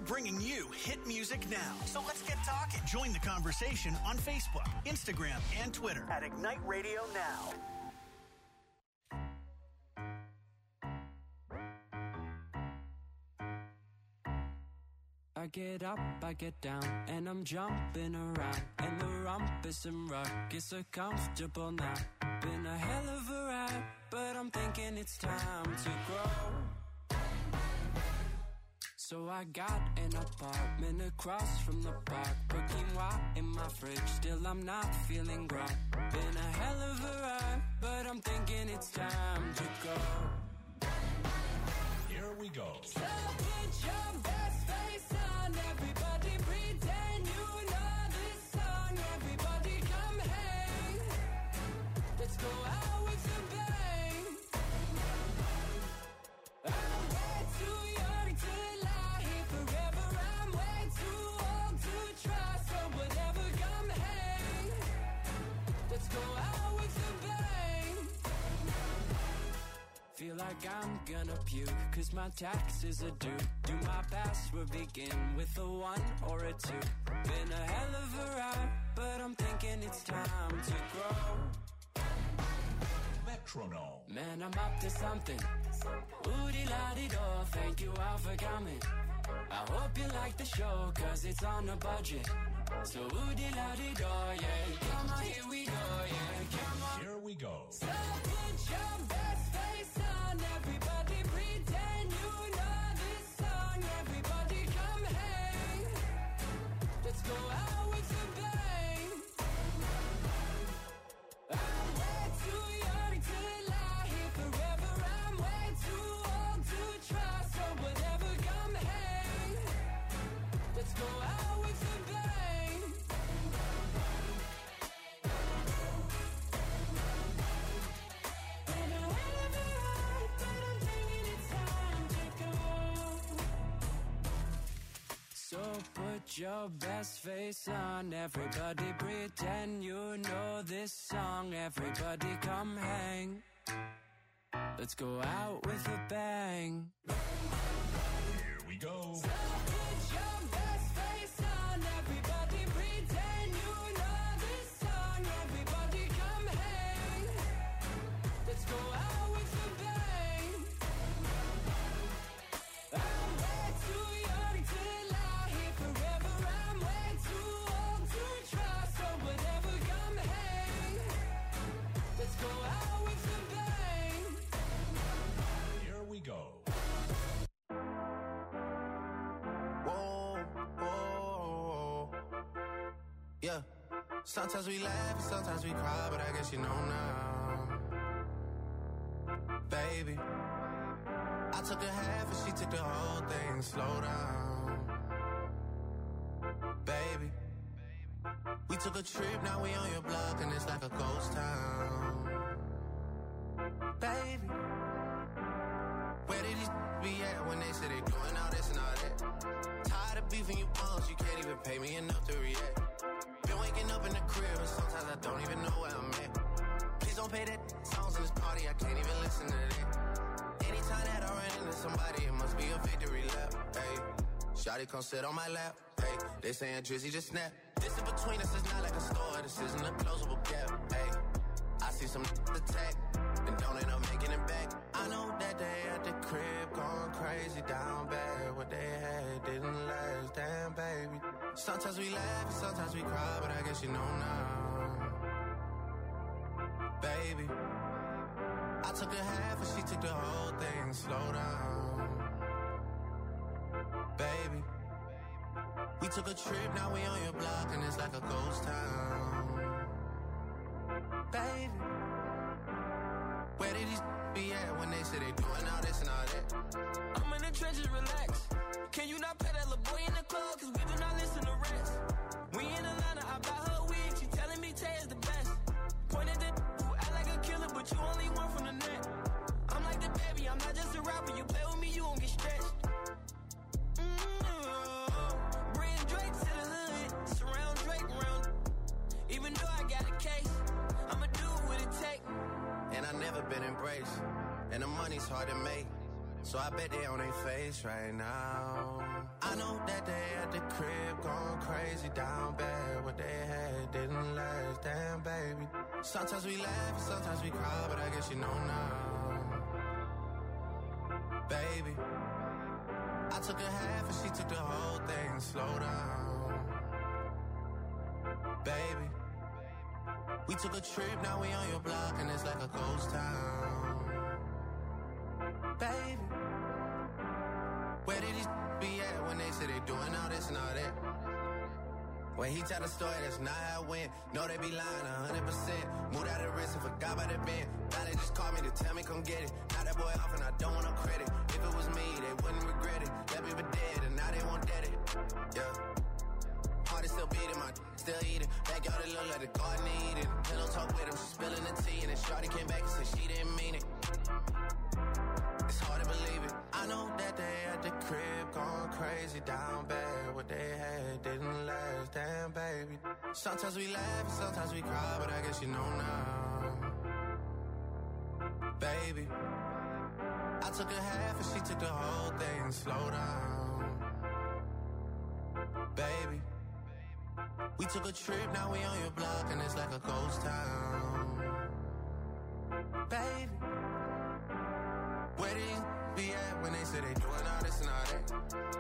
bringing you hit music now. So let's get talking. Join the conversation on Facebook, Instagram, and Twitter at Ignite Radio Now. I get up, I get down, and I'm jumping around. And the rumpus and ruckus are comfortable now. Been a hell of a ride, but I'm thinking it's time to grow. So I got an apartment across from the park. Put quinoa in my fridge, still I'm not feeling right. Been a hell of a ride, but I'm thinking it's time to go. Here we go. So put your best face on, everybody pretend you know this song. Everybody come hang, let's go out with a bang. I'm way too young to lie here forever. I'm way too old to try, so whatever, come hang, let's go out with a bang. Feel like I'm gonna puke, cause my taxes are due. Do my password begin with a 1 or a 2? Been a hell of a ride, but I'm thinking it's time to grow. Metronome. Man, I'm up to something. Ooh-dee-la-dee-do, thank you all for coming. I hope you like the show, cause it's on a budget. So ooh-dee-la-dee-do, yeah. Come on, here we go, yeah. Come on. Here we go. So put your best face on, everybody pretend you know this song. Everybody come hang, let's go out with a bang. I'm way too young to lie here forever. I'm way too old to try, so whatever, come hang, let's go out with a bang. Been a hell of a ride, but I'm thinking it's time to go. So put your best face on, everybody pretend you know this song. Everybody come hang, let's go out with a bang. Here we go. So put your best face on, everybody pretend you know this song. Everybody come hang, let's go out with a bang. I'm way too young to lie here forever. I'm way too old to try, so whatever, come hang, let's go out with a bang. Here we go. Whoa, whoa, yeah. Sometimes we laugh and sometimes we cry, but I guess you know now, baby. I took a half and she took the whole thing. Slow down, baby. We took a trip, now we on your block and it's like a ghost town, baby. Where did these be at when they say they doing all this and all that? Tired of beefing you bums, you can't even pay me enough to react. Been waking up in the crib and sometimes I don't even know where I'm at. Please don't play that songs in this party, I can't even listen to that. Anytime that I run into somebody, it must be a victory lap. Hey, shawty come sit on my lap. Hey, they saying Drizzy just snap. This in between us is not like a store, this isn't a closable gap. Hey, I see some attack and don't end up making it back. I know that they at the crib going crazy down bad. What they had didn't last, damn baby. Sometimes we laugh and sometimes we cry, but I guess you know now, baby. I took a half and she took the whole thing. Slow down, baby. We took a trip, now we on your block and it's like a ghost town, baby. Where did these be at when they say they doing all this and all that? I'm in the trenches, relax. Can you not pay that little boy in the club? Cause we do not listen to rest. We in Atlanta, I buy her wig. She telling me Tay is the best. Pointed at who act like a killer, but you only one from the net. I'm like the baby, I'm not just a rapper. You play with me, you gon' get stretched. Bring Drake to the hood. Surround Drake around. Even though I got a case, I'ma do what it take. And I never been embraced, and the money's hard to make. So I bet they on their face right now. I know that they at the crib going crazy down bad. What they had didn't last, damn baby. Sometimes we laugh and sometimes we cry, but I guess you know now. Baby, I took a half and she took the whole thing. Slow down. Baby, we took a trip, now we on your block and it's like a ghost town. Baby, where did these be at when they say they doing all this and all that? When he tell the story, that's not how it went. No, they be lying 100%. Moved out of the wrist and forgot about the bend. Now they just called me to tell me come get it. Now that boy off and I don't want no credit. If it was me, they wouldn't regret it. Left me for dead and now they won't dead it. Yeah. Heart is still beating, my still eating. Backyard it look like the garden eating. Pillow talk with him, she spilling the tea. And then shorty came back and said she didn't mean it. It's hard to believe it. I know that they at the crib going crazy down bad. What they had didn't last, damn baby. Sometimes we laugh and sometimes we cry, but I guess you know now. Baby, I took a half and she took the whole thing. Slow down. Baby, we took a trip, now we on your block and it's like a ghost town. Baby, where do you be at when they say they doing all this and all that?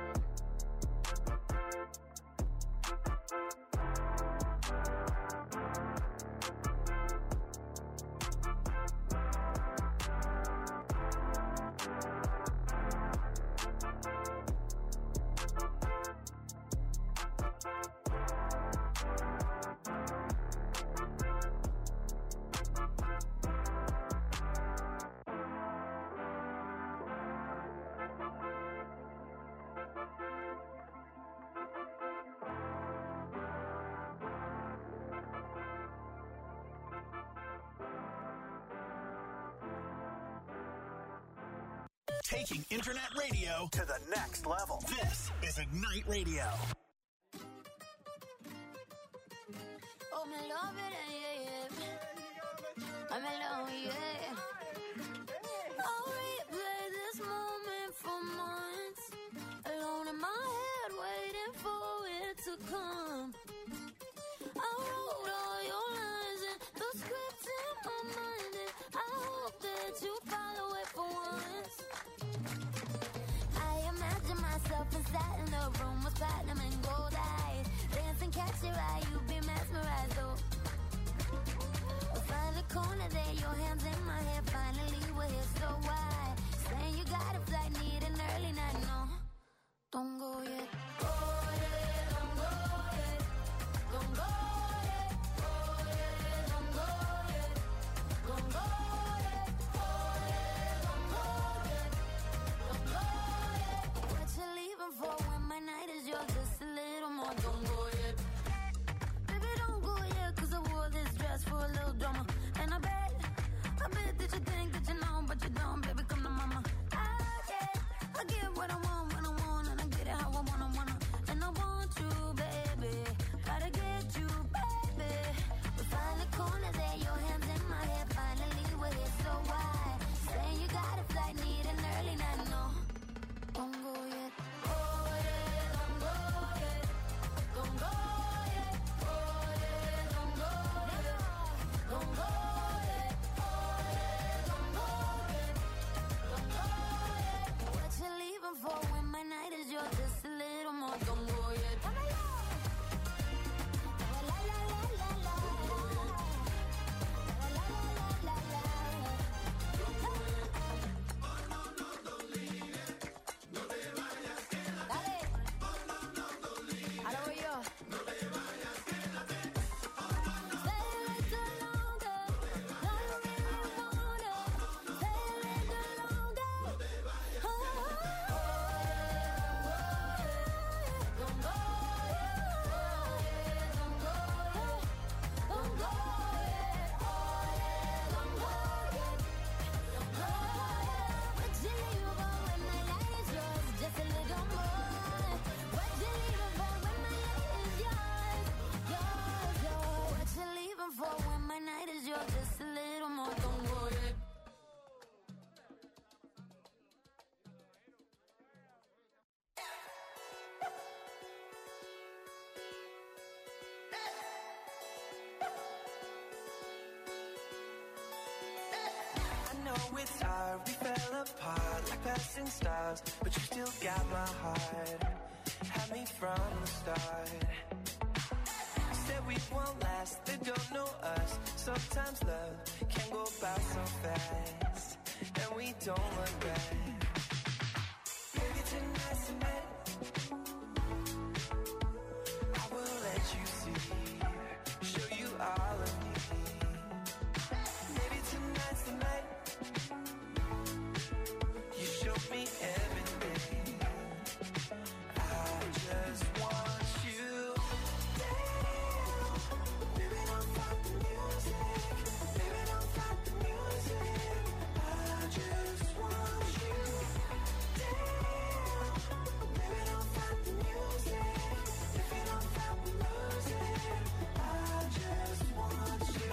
Taking internet radio to the next level. This is Ignite Radio. Oh, me love it, yeah. I'm alone, yeah. I'll replay this moment for months. Alone in my head, waiting for it to come. I wrote all your lines and the script in my mind, and I hope that you follow it for once. Imagine myself inside in the room with platinum and gold eyes. Dance and catch your eye, you be mesmerized, oh. We'll find a corner there, your hands in my hair. Finally we're here, so why? Saying you got a flight, need an early night, no. Don't go yet. Oh yeah, don't go yet. Don't go yet. Oh yeah, don't go yet. Don't go yet. Oh yeah, don't go yet. Don't go yet. What you leaving for when my night is yours? Just a little more. Don't go yet. Baby, don't go yet, 'cause I wore this dress for a little drama. And I bet that you think that you know, but you don't. Baby, come to mama. I get what I want when I want, and I get it how I wanna. And I want you, baby. Gotta get you, baby. We find a corner there, your hands in my hair. Finally we're here, so why? Saying you got a flight, need an early night, no. Don't go yet. Oh yeah, don't go yet. Don't go yet. Oh yeah, don't go yet. Don't go yet. Oh yeah, don't go yet. Don't go yet. What you leaving for? it's hard, we fell apart like passing stars, but you still got my heart. Had me from the start. Said we won't last, they don't know us. Sometimes love can go by so fast, and we don't look back. Maybe tonight's the night I will let you see, show you all of me. Maybe tonight's the night you show me everything. I just want you. Baby, don't stop the music. Baby, don't stop the music. I just want you. Baby, don't stop the music. If you don't stop the music, I just want you.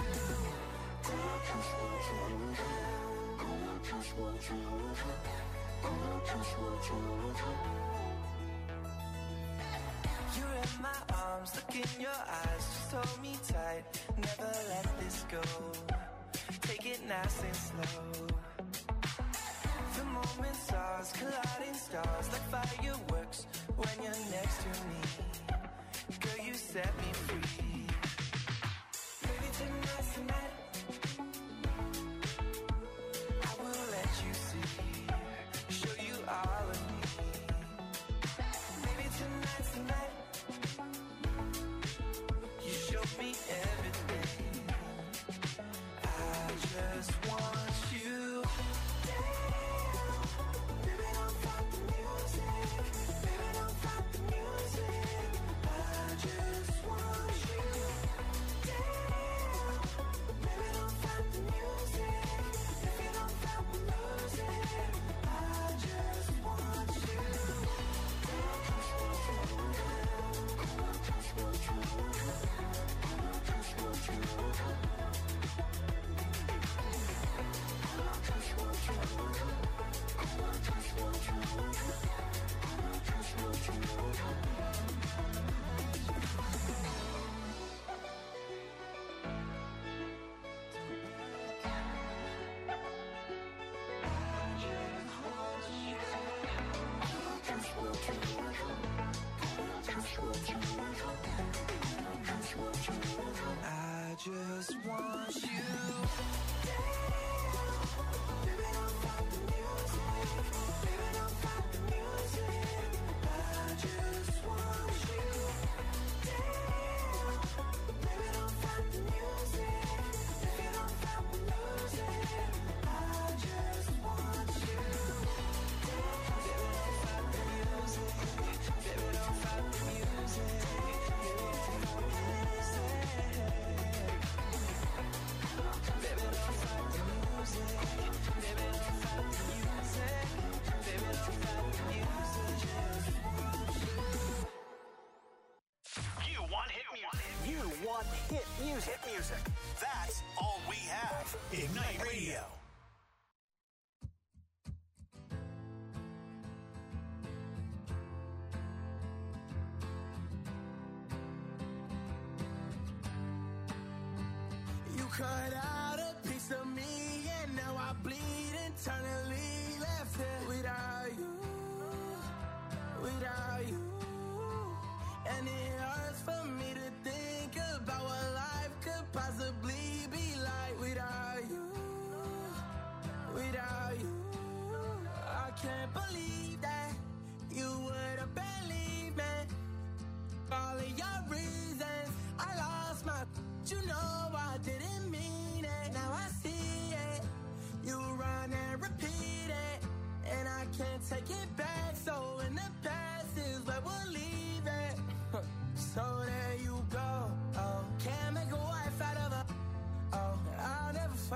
You're in my arms, look in your eyes, just hold me tight, never let this go. Take it nice and slow. The moment's ours, colliding stars like fireworks when you're next to me. Girl, you set me free. Maybe tonight's the night I will let you see, show you all of me. Maybe tonight's the night you show me everything. I just want you. Baby, don't stop the music. Baby, don't stop the music. I just want you. Baby, don't stop the music. If you don't stop the music, I just want you. I just want you. Baby, don't stop the music. Baby, don't stop the music. I just want you. Baby, don't stop the music. If you don't stop the music, I just want you. Baby, don't stop the music. Baby, don't stop the music. You want hit music. You want hit music. Hit music. That's all we have. Ignite Radio. You cut out a piece of me, and now I bleed internally. Left it without you, without you. And it hurts for me to think about what life could possibly be like without you, without you. I can't believe that you would have believed me. All of your reasons, I lost my. You know I didn't mean it. Now I see it. You run and repeat it, and I can't take it back. So in the past is where we'll leave it. So there you go. Oh, can't make a wife out of her. Oh, I'll never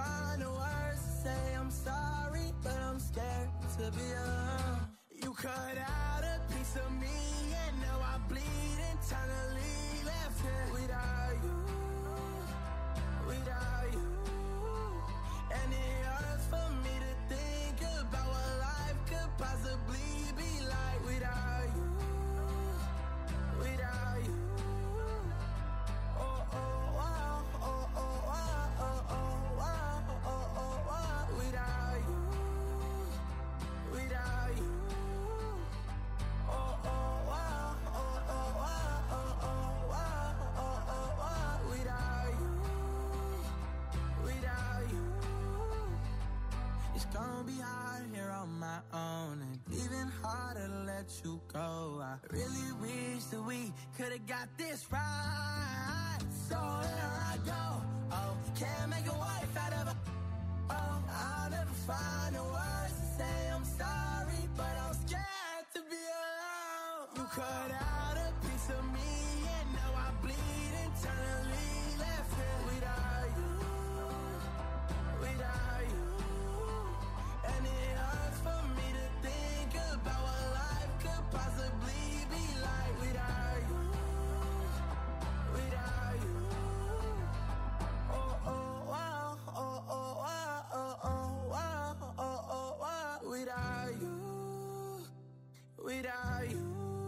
gonna be hard here on my own, and even harder to let you go. I really wish that we could've got this right. So here I go. Oh, can't make a wife out of a. Oh, I'll never find the words to say I'm sorry, but I'm scared to be alone. You cut out a piece of me, and now I bleed internally. Left here without you, without you. And it hurts for me to think about what life could possibly be like without you, without you. Oh, oh, wow, oh, oh, wow, oh, oh, wow, oh, oh, wow. Without you, without you.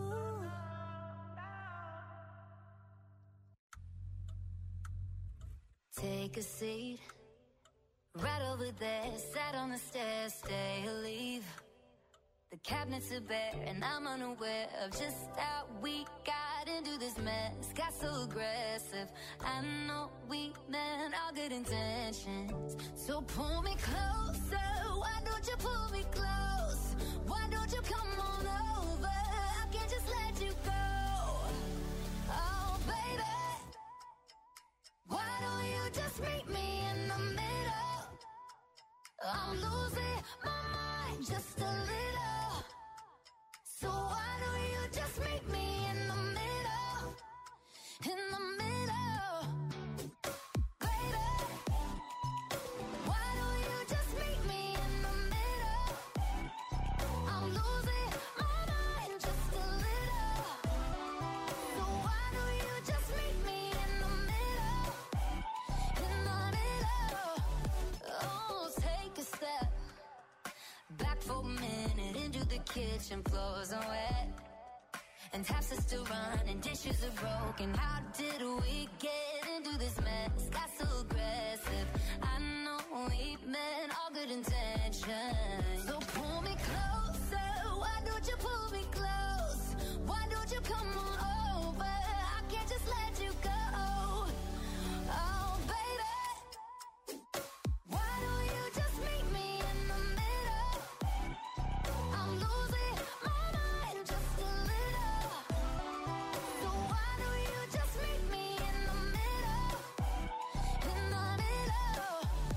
Take a seat, right over there, sat on the stairs, stay or leave. The cabinets are bare and I'm unaware of just how we got into this mess. Got so aggressive, I know we meant all good intentions. So pull me closer, why don't you pull me close? Why don't you come on over, I can't just let you go. Oh baby, why don't you just meet me in the middle? I'm losing my mind just a little. So why don't you just meet me in the middle? In the middle. Baby, why don't you just meet me in the middle? I'm losing my mind just a little. So why don't you just meet me in the middle? In the middle. Oh, take a step back for a minute into the kitchen, floors are wet and taps are still running, dishes are broken. How did we get into this mess? Got so aggressive, I know we meant all good intentions. So pull me closer, why don't you pull me close? Why don't you come on over, I can't just let you go. Oh baby, why don't you just meet me in the middle? I'm losing my mind just a little. So why don't you just meet me in the middle? In the middle.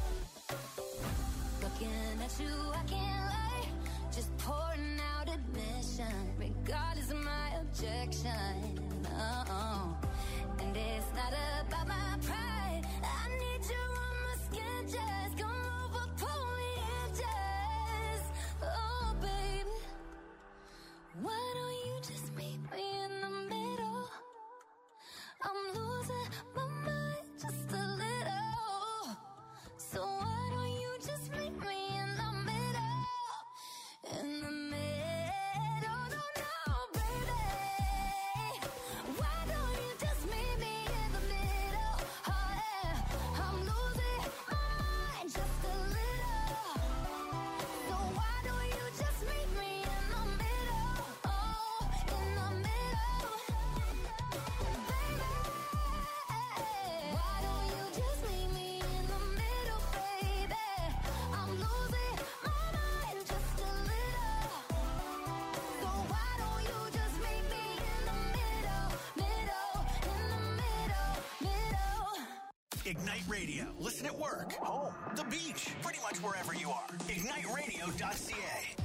Looking at you, I can't lie, just pouring out admission, regardless of my objection. Oh, and it's not about my pride, I need you on my skin, just come over, pull me in, just. Oh baby, why don't you just meet me in the middle? I'm losing my mind just a little. So why don't you just meet me in the middle? In the middle, no, baby. Why don't you just meet me in the middle? Oh yeah, I'm losing my mind just a little. So why don't you just meet me in the middle? Oh, in the middle. Baby, why don't you just meet me in the middle, baby? I'm losing my mind just a little. So why don't you just meet me in the middle, in the middle. Ignite Radio. Listen at work, home, the beach, pretty much wherever you are. IgniteRadio.ca. Don't stay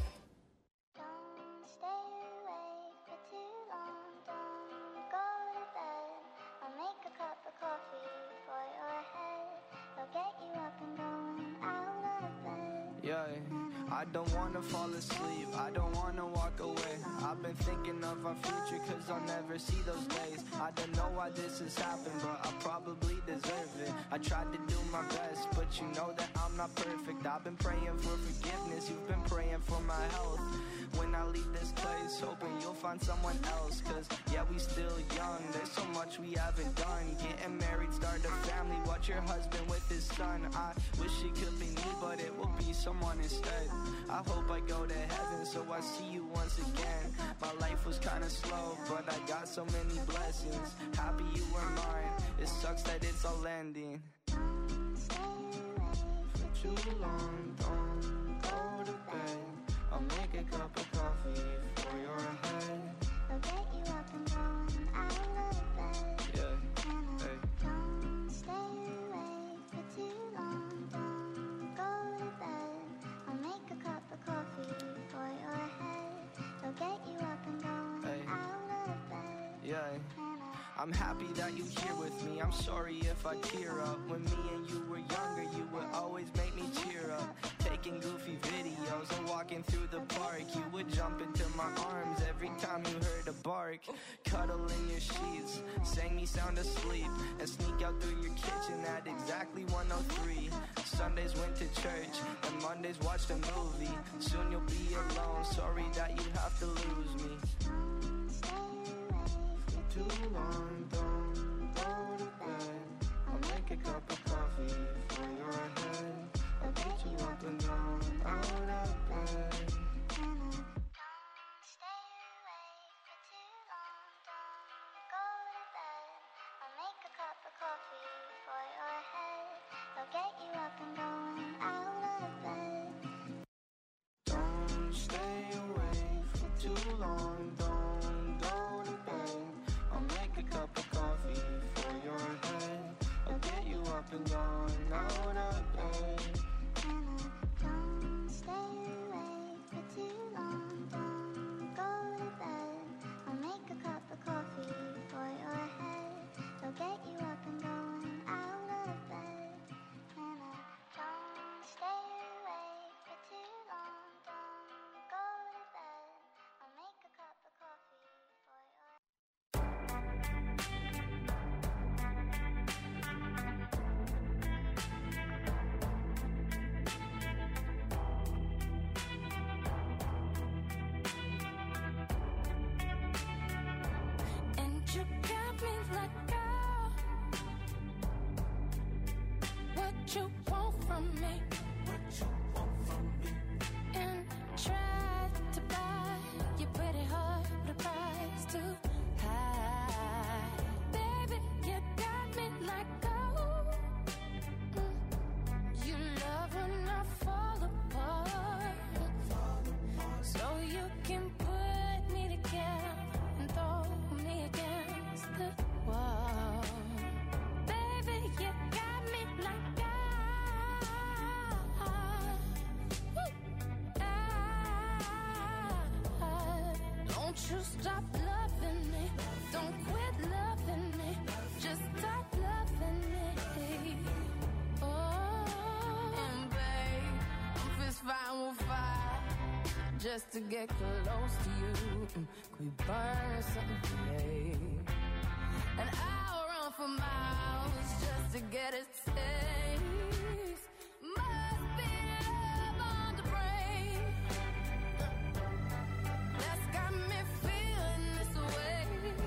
awake for too long. Don't go to bed. I'll make a cup of coffee for your head. They'll get you up and going out of bed. Yeah, I don't wanna fall asleep, I don't wanna walk away. I've been thinking of our future, cause I'll never see those days. I don't know why this has happened, but I probably deserve it. I tried to do my best, but you know that I'm not perfect. I've been praying for forgiveness, you've been praying for my health. When I leave this place, hoping you'll find someone else. Cause yeah, we still young, there's so much we haven't done. Getting married, start a family, watch your husband with his son. I wish it could be me, but it will be someone instead. I hope I go to heaven, so I see you once again. My life was kinda slow, but I got so many blessings. Happy you were mine, it sucks that it's all ending. For too long, don't go I'm happy that you here with me. I'm sorry if I tear up. When me and you were younger, you would always make me cheer up. Taking goofy videos and walking through the park, you would jump into my arms every time you heard a bark. Cuddle in your sheets, sang me sound asleep, and sneak out through your kitchen at exactly 1:03. Sundays went to church, and Mondays watched a movie. Soon you'll be alone, sorry that you have to lose me. For too long, don't go to bed. I'll make a cup of coffee for your head. I'll get you up and down, out of bed. Don't stay awake for too long, don't go to bed. I'll make a cup of coffee for your head. I'll get you up and going out of bed. Don't stay awake for too long, don't go to bed. I'll make a cup of coffee for your head. I'll get you up and going out of bed. Don't stay awake for too long, don't go to bed. I'll make a cup of coffee for your head. I'll get you up and going out of bed. Don't stay awake for too long, don't go to bed. I'll make a cup of coffee for your And you got me like, girl, what you want from me? And tried to buy your pretty heart, but the price too high. Baby, you got me like, oh, you love when I fall apart, so you can put me together and throw me against the wall. Baby, you got me like, don't you stop loving me, don't quit loving me, just stop loving me. Oh, and babe, I'm fist fighting with fire just to get close to you. Could we burn something today? And I'll run for miles just to get a taste. Must be love on the brain that's got me feeling this way.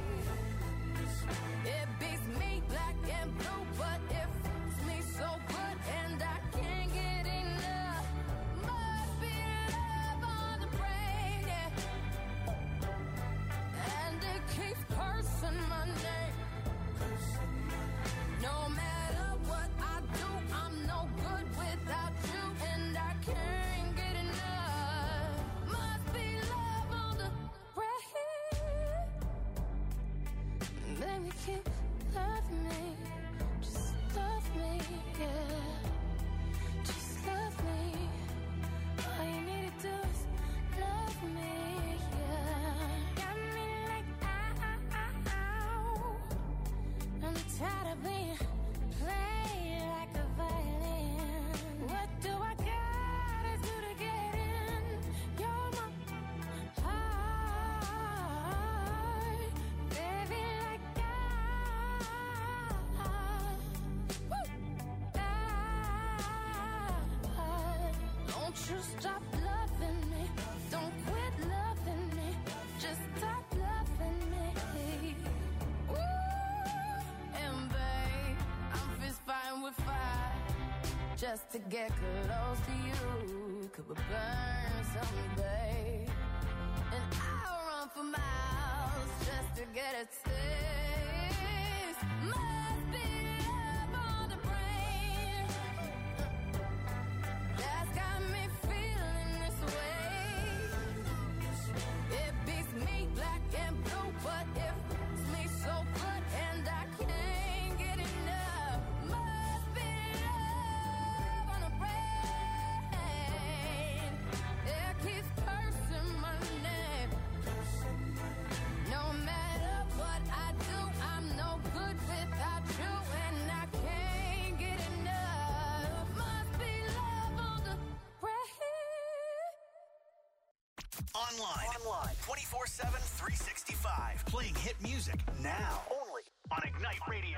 It beats me black and blue, but it fits me so good, and I can't get enough. Must be love on the brain, yeah. And it keeps cursing my name. No matter what I do, I'm no good without you, and I can't get enough. Must be love on the brain. Baby, keep loving me, just love me, yeah. Just love me. All you need to do is love me, yeah. Got me like, ow. I'm tired of being played like a violin. What do I gotta do to get in? You're my heart, baby, like don't you stop loving me, don't quit loving me, just stop loving me. Ooh, and babe, I'm fist fighting with fire just to get close to you. Could we burn someday? And I'll run for miles just to get a taste. Must be love on the brain that's got me feeling this way. It beats me black and blue, but it fits me so good, and I can't get enough. Must be love on the brain. It keeps cursing my name. No matter what I do, I'm no Online. 24/7, 365. Playing hit music now. Only on Ignite Radio.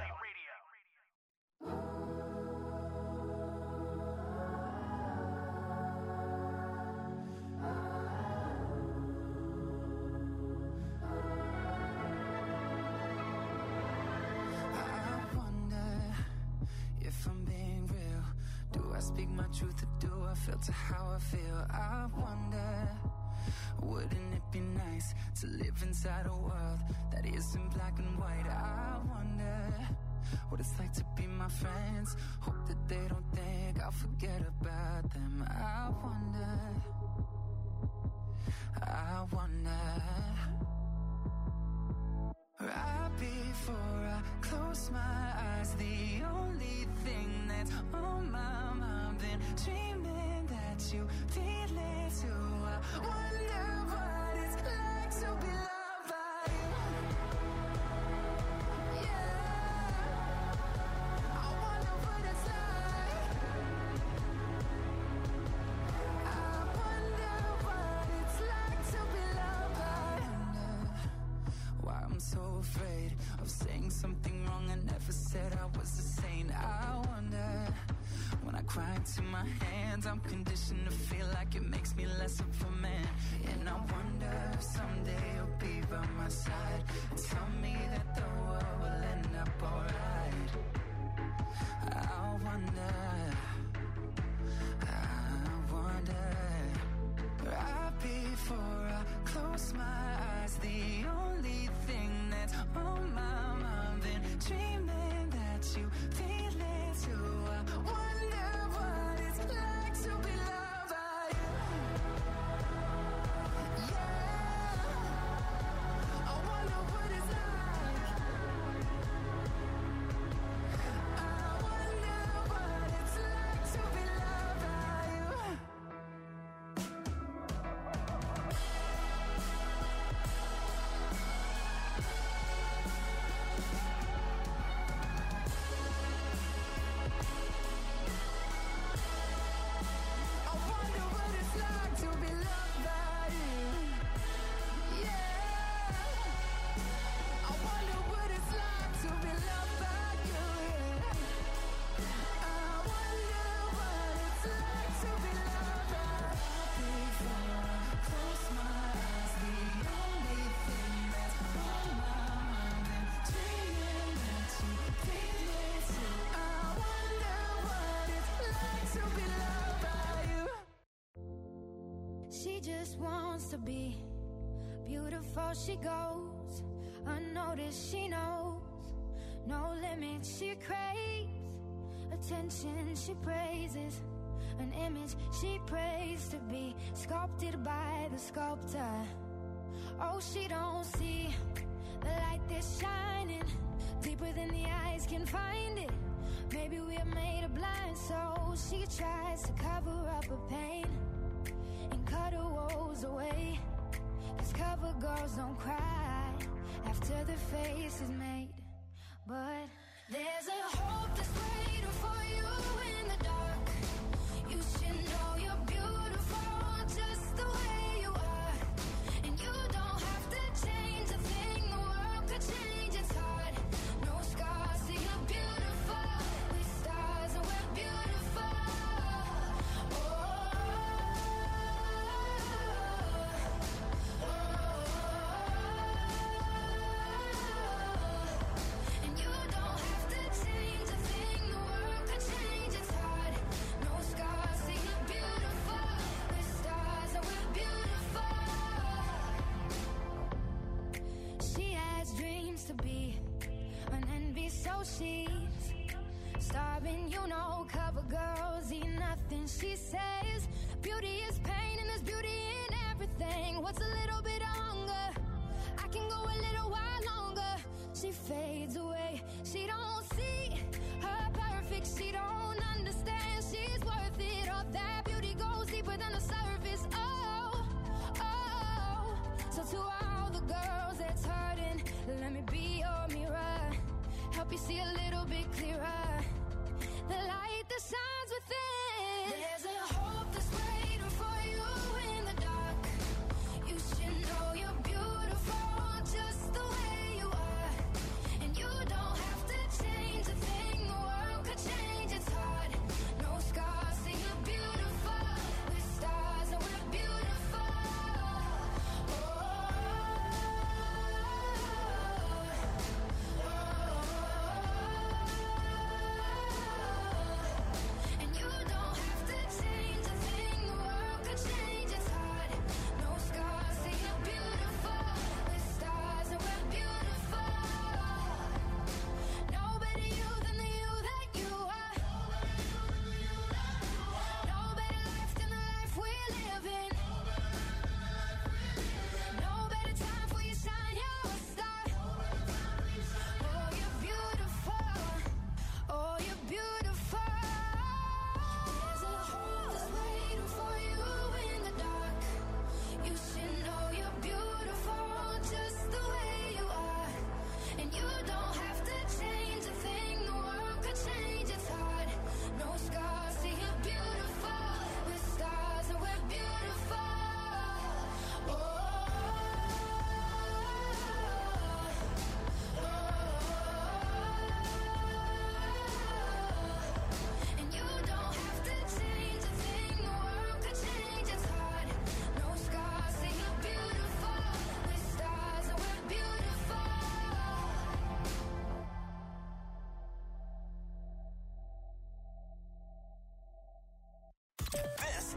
I speak my truth or do I filter how I feel? I wonder, wouldn't it be nice to live inside a world that isn't black and white? I wonder what it's like to be my friends. Hope that they don't think I'll forget about them. I wonder right before I close my eyes, the only thing that's on my mind, been dreaming that you feel it too. I wonder what it's like to be loved by you. Yeah, I wonder what it's like. I wonder what it's like to be loved by you. Why I'm so afraid of saying something wrong. I never said I was a saint. I wonder, when I cry into my hands, I'm conditioned to feel like it makes me less of a man. And I wonder if someday you'll be by my side and tell me that the world will end up alright. I wonder right before I close my eyes, the only thing that's on my mind, been dreaming that you feel it too. I wonder what it's like to be loved by you. Yeah, I wonder what it's like. I wonder what it's like to be loved by you. She just wants to be beautiful. She goes unnoticed. She knows no limit. She craves attention. She praises an image. She prays to be sculpted by the sculptor. Oh, she don't see the light that's shining deeper than the eyes can find it. Maybe we're made of blind souls. She tries to cover up her pain and cut her woes away. 'Cause cover girls don't cry after their face is made. But there's a hope that's waiting for you in the dark. You should know you're beautiful just the way you are. And you don't have to change a thing. The world could change its heart. No scars, see you're beautiful. We're stars and we're beautiful. And you don't have to change a thing. The world could change its heart. No scars, see you're beautiful. We're stars and we're beautiful. She has dreams to be an envy, so she's starving. You know, cover girls eat nothing. She says beauty is pain and there's beauty in everything. What's a little bit of hunger? I can go a little while longer. She fades away. She don't see her perfect. She don't understand she's worth it. All that beauty goes deeper than the surface. Oh, oh. So to all the girls that's hurting, let me be your mirror. Help you see a little bit clearer. The light that shines within. There's a hope that's waiting for you in the dark.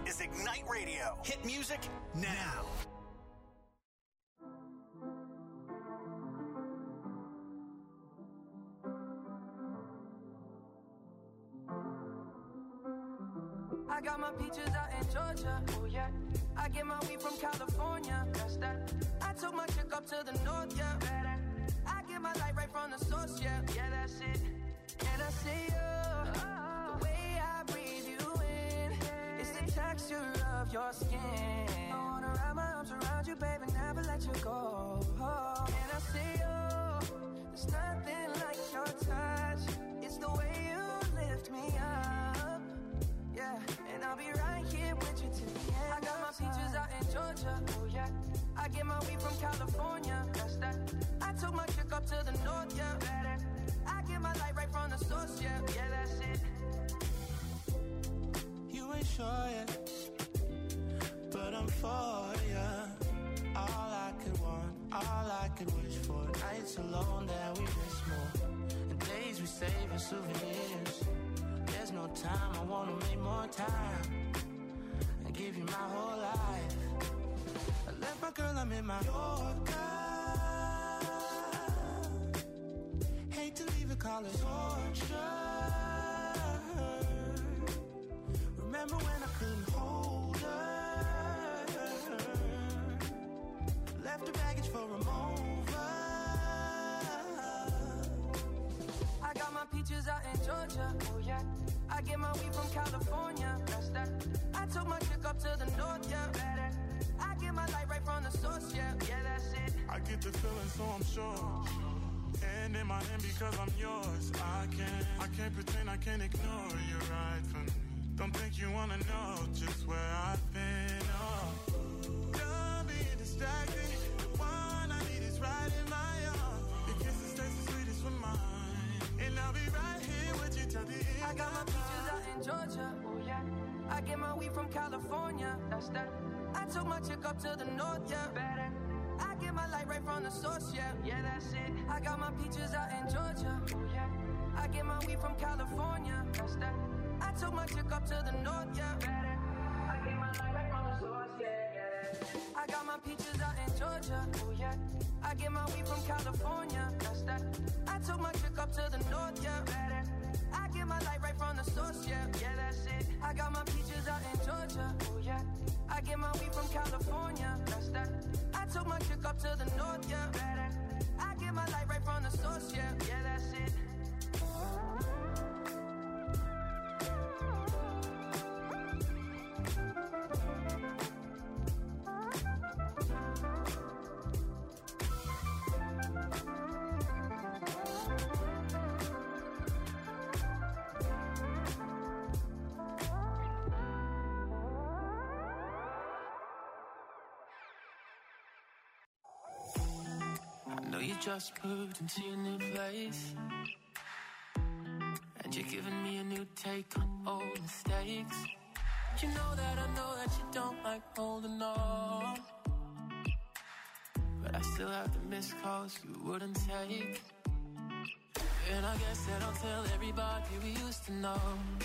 is Ignite Radio. Hit music now. I got my peaches out in Georgia, oh yeah. I get my weed from California, that's that. I took my chick up to the north, yeah. I get my light right from the source, yeah. Yeah, that's it. And I see you, the way I breathe you in, it's the texture of your skin. I wanna wrap my arms around you, baby, never let you go. And I see you, there's nothing like your touch. It's the way you lift me up, yeah. And I'll be right here with you till the end. I got my peaches out in Georgia, oh yeah. I get my weed from California, that's that. I took my chick up to the north, yeah. I get my light right from the source, yeah. Yeah, that's it. You ain't sure yet, but I'm for ya. All I could want, all I could wish for. Nights alone that we miss more, and days we save as souvenirs. There's no time, I wanna make more time and give you my whole life. I left my girl, I'm in my Yorker. Hate to leave it, call it torture. Remember when I couldn't hold her? Left the baggage for a mover. I got my peaches out in Georgia, oh yeah. I get my weed from California, that's that. I took my chick up to the north, yeah. I get my light right from the source, yeah. Yeah, that's it. I get the feeling, so I'm sure. And in my hand because I'm yours. I can't pretend, I can't ignore you right from me. Don't think you wanna know just where I've been. Oh, don't be distracted. The one I need is right in my arms. Your kisses taste the sweetest with mine, and I'll be right here with you till the end. I got my peaches out in Georgia, oh yeah. I get my weed from California, that's that. I took my chick up to the north, yeah. I get my light right from the source, yeah. Yeah, that's it. I got my peaches out in Georgia, oh yeah. I get my weed from California, that's that. I took my chick up to the north, yeah. I get my light right from the source, yeah. I got my peaches out in Georgia, oh yeah. I get my weed from California, that's that. I took my chick up to the north, yeah. I get my light right from the source, yeah. Yeah, that's it. I got my peaches out in Georgia, oh yeah. I get my weed from California, that's that. I took my chick up to the north, yeah. I get my light right from the source, yeah. Yeah, that's it. You just moved into your new place, and you're giving me a new take on old mistakes. You know that you don't like holding on, but I still have the missed calls you wouldn't take. And I guess that I'll tell everybody we used to know.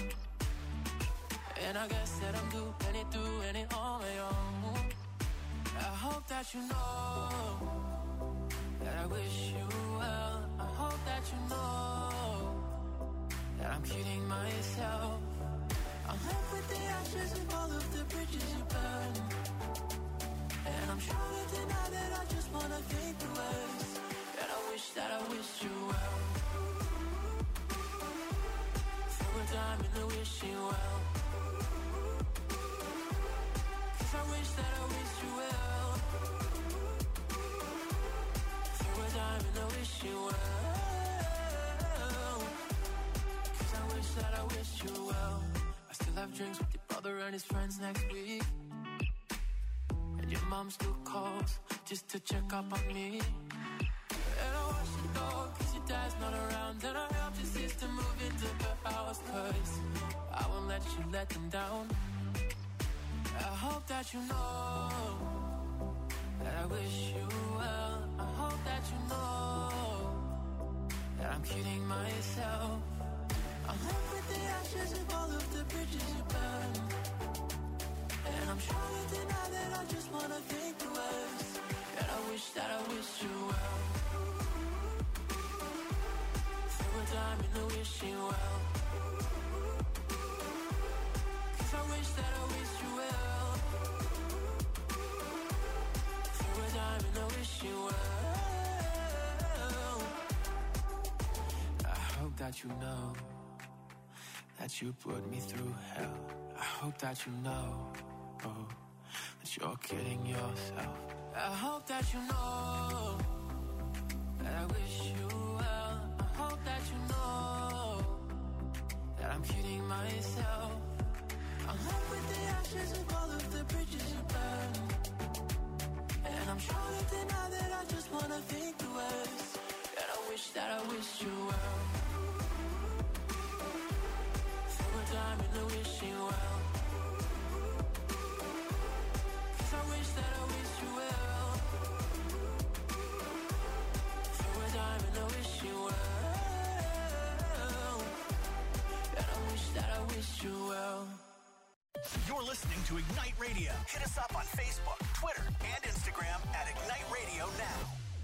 And I guess that I'm doing it on my own. I hope that you know that I wish you well. I hope that you know that I'm kidding myself. I'm left with the ashes of all of the bridges you burned, and I'm sure that tonight that I just wanna think the ways that I wish you well. Throw a dime in the wishing well, 'cause I wish that I wish you well. Time and I wish you well, 'cause I wish that I wish you well. I still have drinks with your brother and his friends next week, and your mom still calls just to check up on me. And I wash your dog 'cause your dad's not around, and I helped your sister move into her house 'cause I won't let you let them down. I hope that you know that I wish you well. I hope that you know that I'm kidding myself. I'm left with the ashes of all of the bridges you burned, I just wanna think the worst. That I wish you well. Throw a dime in the wishing well. 'Cause I wish you well. Throw a dime in the wishing well. I hope that you know that you put me through hell. I hope that you know, oh, that you're kidding yourself. I hope that you know that I wish you well. I hope that you know that I'm kidding myself. I'm left with the ashes of all of the bridges you burned, and I'm sure that deny that I just wanna think the worst. That I wish you well. Throw a dime in the wishing well. 'Cause I wish you well. Throw a dime in the wishing well. And I wish you well. You're listening to Ignite Radio. Hit us up on Facebook, Twitter, and Instagram at Ignite Radio Now.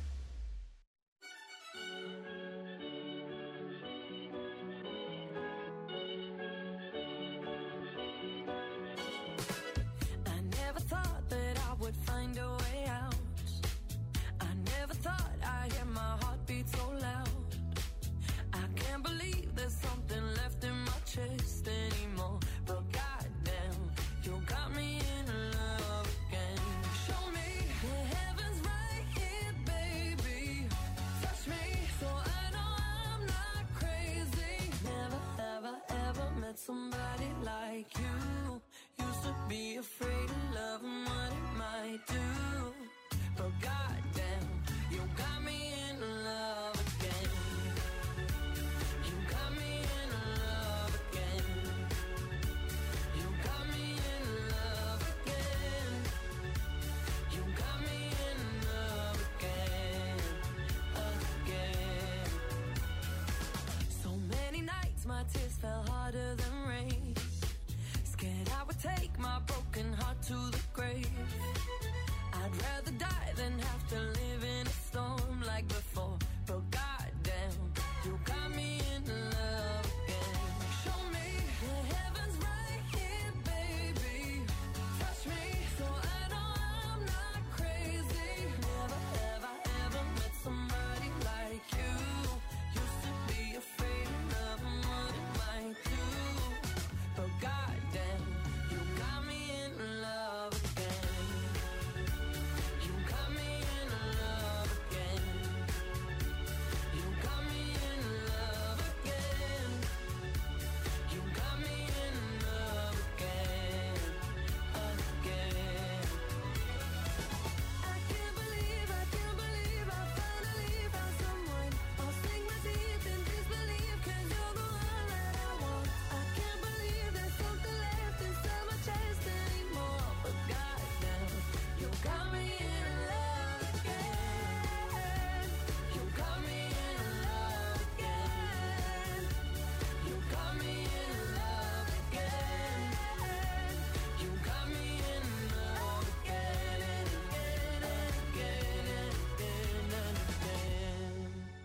I never thought that I would find a way out. I never thought I'd hear my heartbeat so loud. I can't believe there's something left in my chest anymore. But goddamn, you got me in love again. Show me the heavens right here, baby. Touch me so I know I'm not crazy. Never, ever, ever met somebody like you. Used to be afraid of love and what it might do. But goddamn, you got me in love again. You got me in love again. You got me in love again. You got me in love again, again. So many nights my tears fell harder than rain. Scared I would take my broken heart to the grave. I'd rather die than have to live in a storm like before. But goddamn, you got me in love again. Show me the heavens right here, baby. Touch me so I know I'm not crazy. Never, ever, ever met somebody like you. Used to be afraid of love and what it might do. But goddamn, you got me in love again. You got me in love again. You got me in love again. You got me in love again, again. I can't believe I finally found someone. I'll sink my teeth in disbelief 'cause you're the one that I want. I can't believe there's something left inside my chest anymore. But goddamn, you got me in love again. You got me in love again. You got me in love again. You got me in love again and again and again and again and again.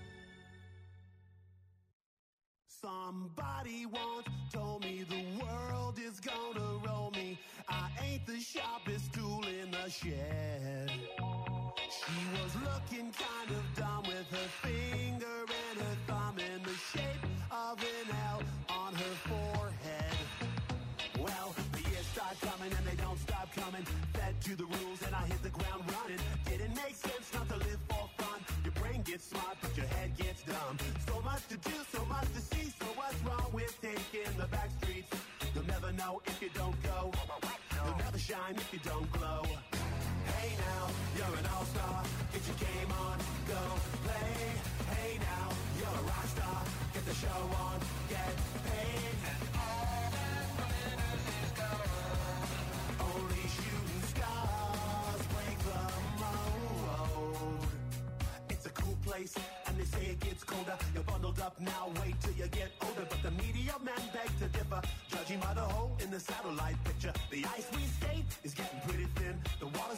Somebody once told me the world is gonna roll me. I ain't the sharpest tool in the shed. She was looking kind of dumb with her finger and her thumb in the shape of an L on her forehead. Well, the years start coming and they don't stop coming. Fed to the rules and I hit the ground running. Didn't make sense not to live for fun. Your brain gets smart but your head gets dumb. So much to do, so much to see. So what's wrong with taking the back streets? You'll never know if you don't go. You'll never shine if you don't glow. Hey now, you're an all-star. Get your game on, go play. Hey now, you're a rock star. Get the show on, get paid. And all that glitters is gold. Only shooting stars break the mold. It's a cool place, and they say it gets colder. You're bundled up now, wait till you get older. But the media men beg to judging by the hole in the satellite picture. The ice we skate is getting pretty thin. The water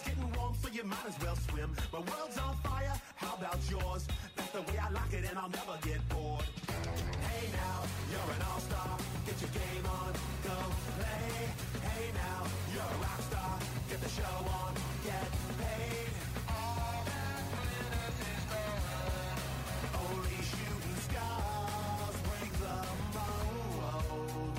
might as well swim. My world's on fire, how about yours? That's the way I like it and I'll never get bored. Hey now, you're an all-star, get your game on, go play. Hey now, you're a rock star, get the show on, get paid. All that glitters is gold. Only shooting stars break the mold.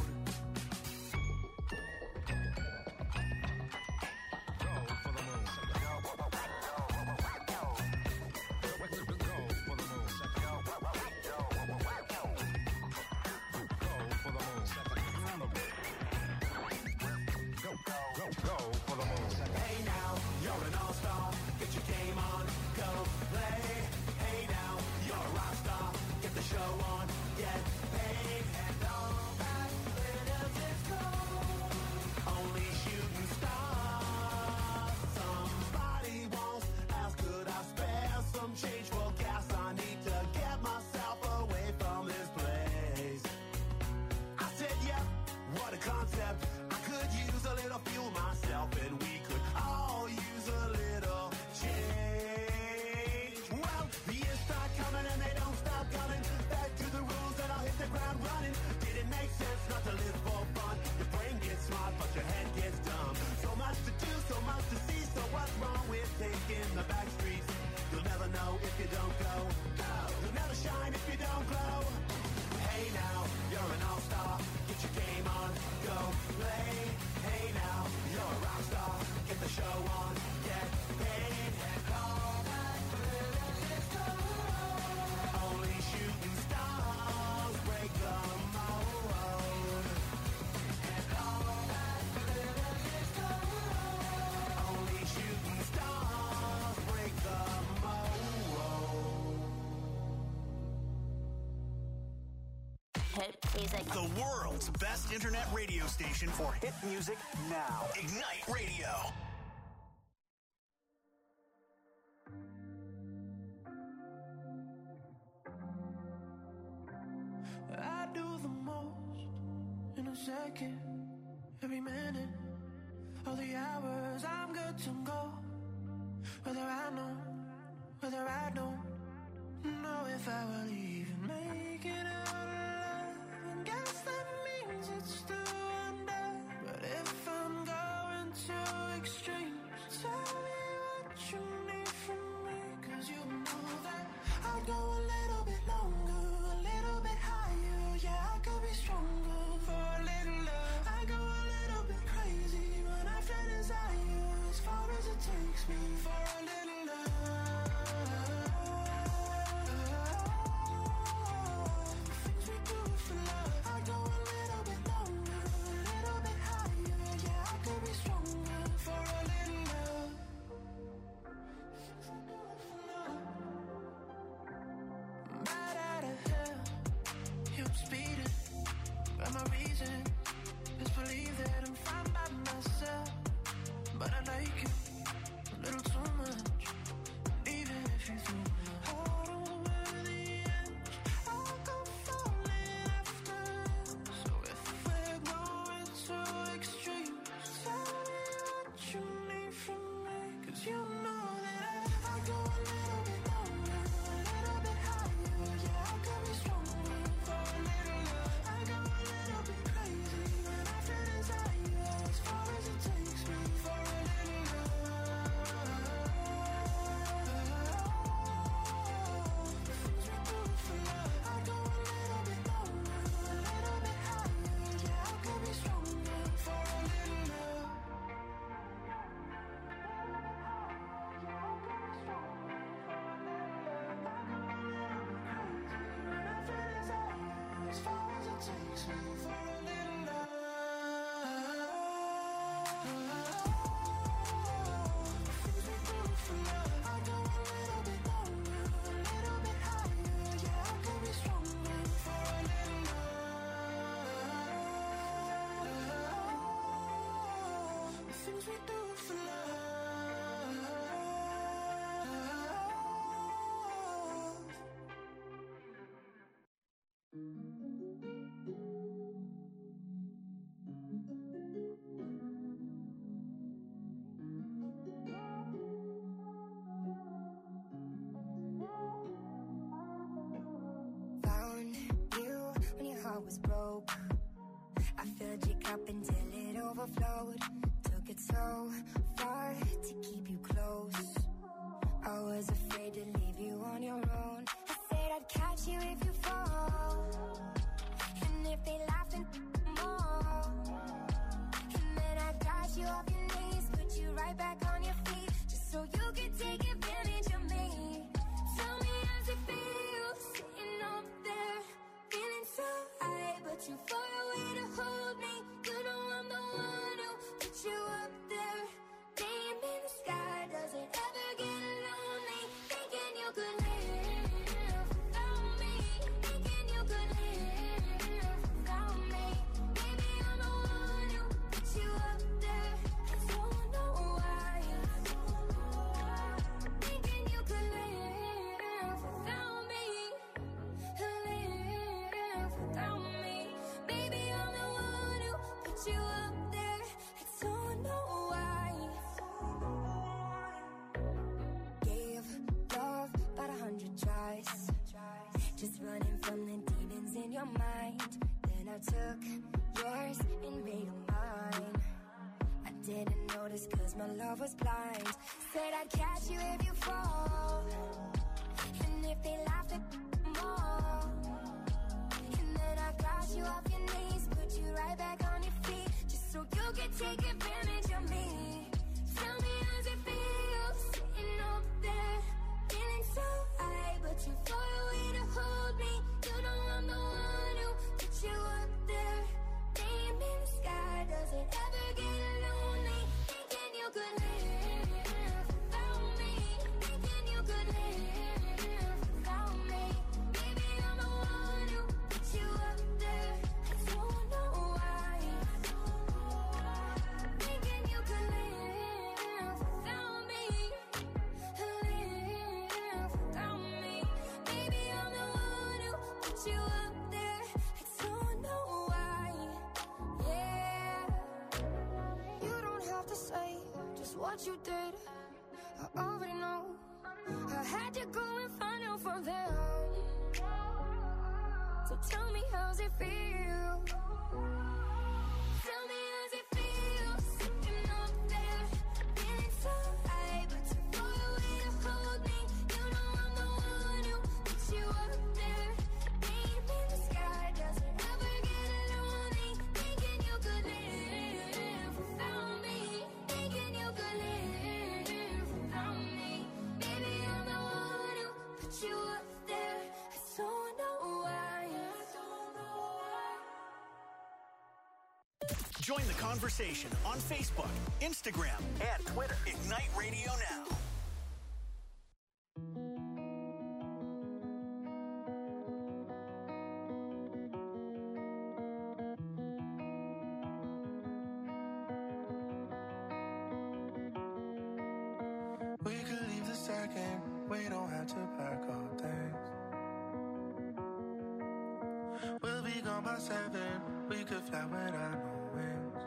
Hey now, you're an all-star, get your game on, go play. Hey now, you're a rock star, get the show on, get paid. And all that glitters is gold. Only shooting stars. Somebody once asked, could I spare some change for gas? I need to get myself away from this place. I said, yeah, what a concept. I could use a little fuel myself, and we could all use a little change. Well, the years start coming and they don't stop coming. Back to the rules and I'll hit the ground running. Didn't make sense not to live for fun. Your brain gets smart, but your head gets dumb. So much to do, so much to see. So what's wrong with taking the back streets? You'll never know if you don't go. You'll never shine if you don't glow. Hey now, you're an all-star, get your game on, go play. Hey now, you're a rock star, get the show on, get paid. And all that glitters is gold. Only shooting stars break the mold. And all that glitters is gold. Only shooting stars break the mold. Hit music. The world's best internet radio station for hit music now. Ignite Radio. I do the most in a second, every minute, all the hours. I'm good to go. Whether I know, whether I don't know if I will even make it out alive. And guess that means it's still under. But if I'm going to extremes, tell me what you need from me. 'Cause you know that I'd go a little bit longer, a little bit higher. Yeah, I could be stronger for a little love. I go a little bit crazy when I feel desire, as far as it takes me for a little love. Things we do for love. I go a little bit longer, a little bit higher. Yeah, I could be stronger for a little love. Bad out of hell, yeah, I'm speeding. Got my reason, just believe that I'm fine by myself. But I like you a little too much. Even if you threw my heart over the edge, I'll go falling after. So if we're going to extremes, tell me what you need from me. 'Cause you know that I go a little bit longer, a little bit higher. Yeah, I could be stronger for a little love. I go a little bit crazy when I feel desire, as far as it takes me for a little love. Things we do for love. I go a little bit longer, a little bit higher. Yeah, I could be stronger for a little love. As far as it takes me for a little love. Things we do for love. I go a little bit longer, a little bit higher. Yeah, I could be stronger for a little love. The things we do for love. overflowed. Took it so far to keep you close. I was afraid to leave you on your own. I said I'd catch you if you fall. And if they laugh and more. And then I got you off your knees, put you right back on your feet, just so you could take advantage of me. Tell me how's it feel, sitting up there, feeling so high, but you far away to hold me. You know I'm the one who put you up there. Name in the sky, does it ever get lonely? Thinking you could live without me. Thinking you could live without me. Baby, I'm the one who put you up there. I don't know why. Thinking you could live without me. Live without me. Baby, I'm the one who put you up there. I don't know why. Gave love about 100 tries, just running from the demons in your mind. Then I took yours and made them mine. I didn't notice cause my love was blind. Said I'd catch you if you fall. And if they laughed at more. And then I got you off your knees, put you right back on your feet, just so you could take advantage of me. Tell me how's it feel, sitting up there, feeling so high, but you far away to hold me. You know I'm the one who put you up there. Name in the sky, does it ever get lonely? Thinking you could live without me. Thinking you could live without me. Baby, I'm the one who put you up there. I don't know why. Thinking you could live without me. Live without me. Baby, I'm the one who put you up there. I don't know why. Yeah. You don't have to say just what you did. I already know. I had to go and find out from them. So tell me how's it feel. Tell me how's it feel, sitting up there, feeling so high, but too far away to hold me. You know I'm the one who put you up there. Name in the sky, does it ever get lonely? Thinking you could live without me. Thinking you could live without me. Baby, I'm the one who put you up there. I don't know why. Join the conversation on Facebook, Instagram, and Twitter. Ignite Radio Now. We could leave the second, we don't have to pack our things. We'll be gone by 7, we could fly without no wings.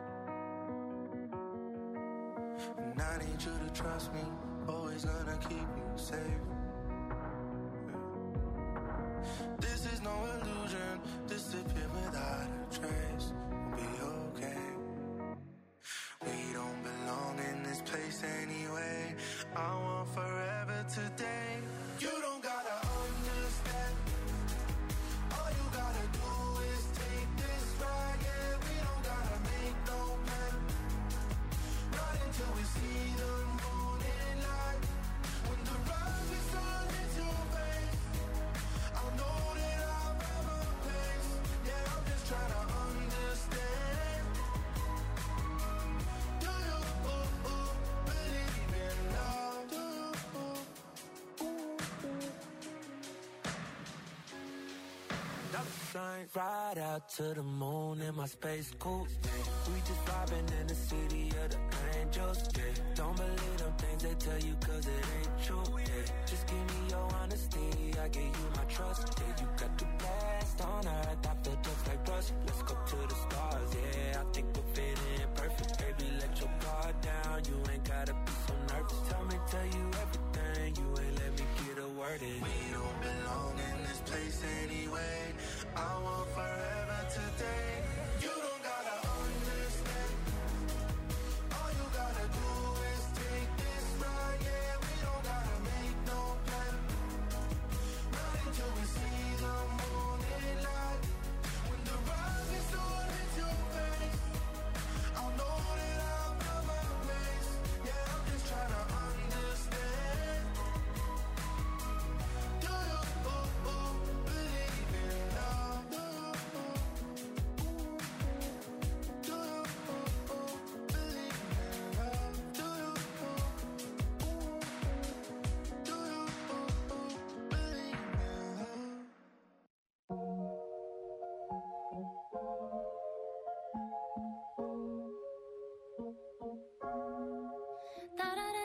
And I need you to trust me, always gonna keep you safe. This is no illusion, disappear without a trace. We'll be okay. We don't belong in this place anyway. I want forever today. You don't gotta understand. All you gotta do is take this ride. Yeah, we don't gotta make no plan. Not until we see the morning light. When the rise is turned into face, I'll know that I'll have a place. Yeah, I'm just trying to understand. Do you believe in love? Do Shine right out to the moon in my space coupe. We just vibing in the city of the angels. Yeah. Don't believe them things they tell you cause it ain't true. Yeah. Just give me your honesty, I give you my trust. Yeah, you got the best on earth, I feel just like rust. Let's go to the stars, yeah, I think we'll fit in perfect. Baby, let your guard down, you ain't gotta be so nervous. Tell you everything, you ain't let me get a word in. We don't belong in this place anyway. I want forever today. You don't gotta understand.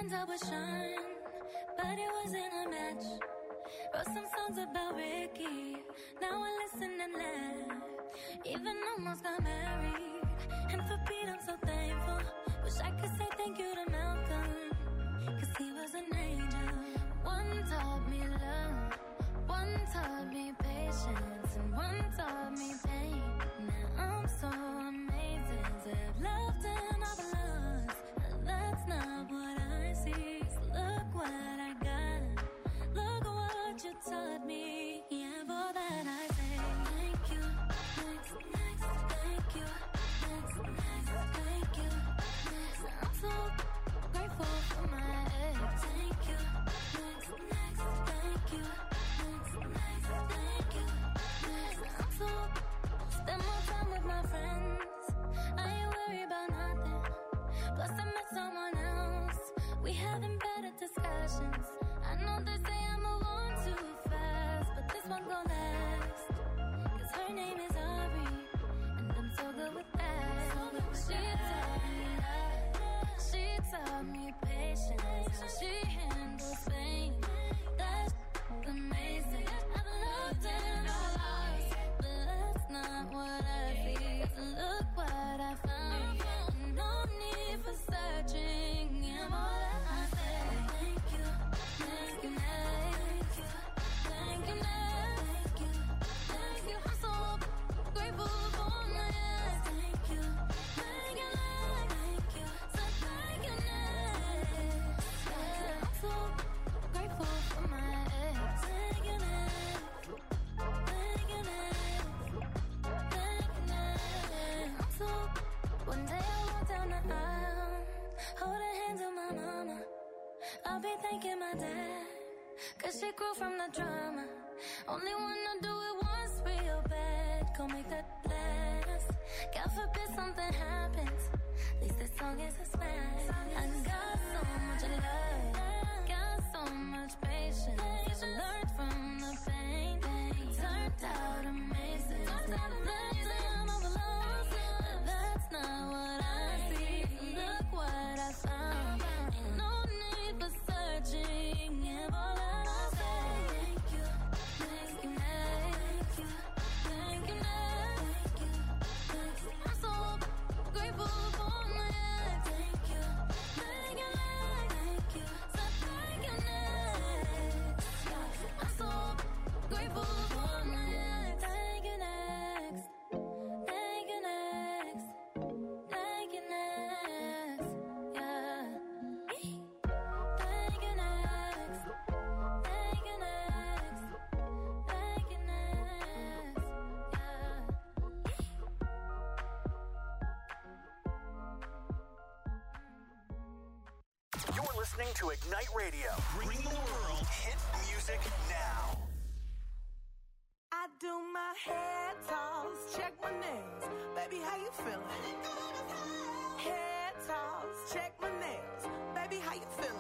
friends I would shine, but it wasn't a match. Wrote some songs about Ricky, now I listen and laugh. Even almost got married, and for Pete I'm so thankful. Wish I could say thank you to Malcolm, cause he was an angel. One taught me love, one taught me patience, and one taught me pain. Now I'm so amazing to have loved and I've lost. That's not what I see, so look what I got. Look what you taught me, yeah, for that I say thank you, next, thank you, next, thank you, next. I'm so grateful for my ex. Thank you, next, thank you, next, thank you, next. I'm so spend more time with my friends. I ain't worried about nothing. Plus I met someone else. We having better discussions. I know they say I move on too fast, but this one gon' last. Cause her name is Ari, and I'm so good with that. She taught me love, she taught me patience, and she handles pain. That's amazing. I've loved and I lost, but that's not what I see. So look what I found, no need for searching. I'm all that I say. Thank you, thank you, thank you, thank you, thank you, thank you. I'm so grateful for my ex. Thank you, thank you, thank you, so thank you, next. Yeah, I'm so grateful for my ex. Thank you, next. Thank you, next. Thank you, next. I'm so. One day I walk down the aisle, hold the hands of my mama. I'll be thanking my dad, cause she grew from the drama. Only wanna do it once real bad, go make that last. God forbid something happens, at least this song is a smash. I got so much love, got so much patience. I learned from the pain, turned out amazing. I'm overlost, but that's not what I see. Look what I found, ain't no need for searching. Give all that I say. Thank you, thank you, thank you, thank you, thank you, thank you. I'm so grateful for my ex. Thank you, thank you, thank you, so thank you, next. I'm so grateful for my ex. Thank you, next. Thank you, next. Thank you, next. Yeah. Thank you, next. Thank you, next. Thank you, next. You're listening to Ignite Radio. Bring the world hit music now. I do my hair toss, check my nails. Baby, how you feeling? Hair toss, check my nails. Baby, how you feeling?